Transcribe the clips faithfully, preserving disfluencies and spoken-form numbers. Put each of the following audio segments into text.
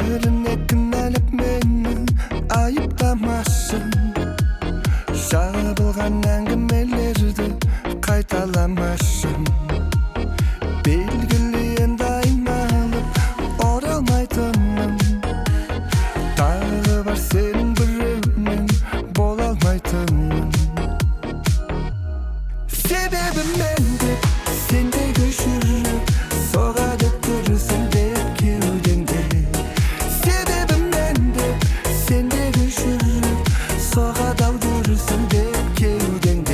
Bärine kınalip meni ayıptamasın. Şabılgan әңгімелерді қайталамасын. Белгілі енді айналып оралмайтынмын. Тағы бар сенің біреумен бола алмайтынмын. Себебі менде сендегі жүрек соғады тұрсын деп кеудеңде. Себебі менде сендегі жүрек соғады тұрсын деп кеудеңде.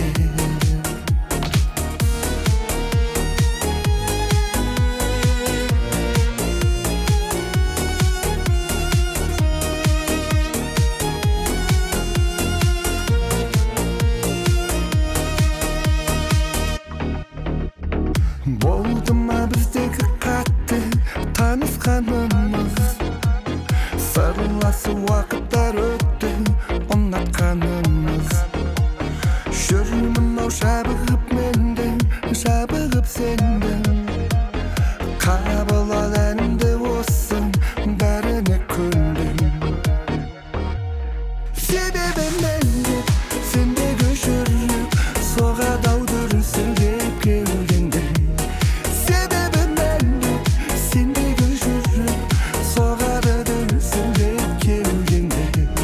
Болды ма біздегі қатты танысқанымыз? Сырласы уақыттар өтті ұнатқанымыз. Жүрмін ау жабығып менден, жабығып сенден. Қабыл ал әнімді осы бәріне көндім. Себебі менде сендегі жүрек соғады ау дүрсіл деп кеудеңде. Себебі менде сендегі жүрек соғады дүрсіл деп кеудеңде.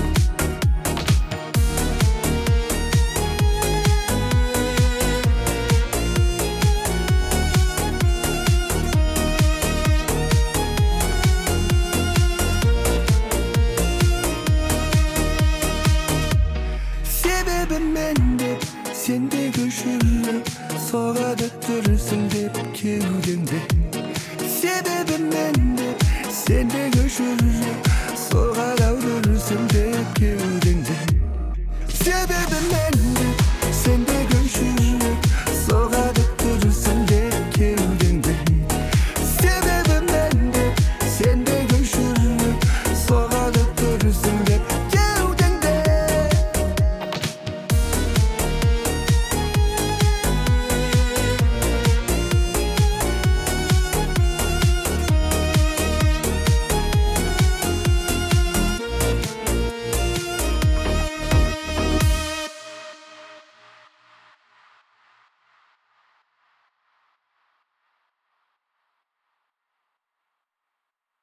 Себебі менде сендегі жүрек соғады дүрсілдеп кеудемде. Себебі менде сендегі жүрек соғады дүрсілдеп кеудемде. Себебі менде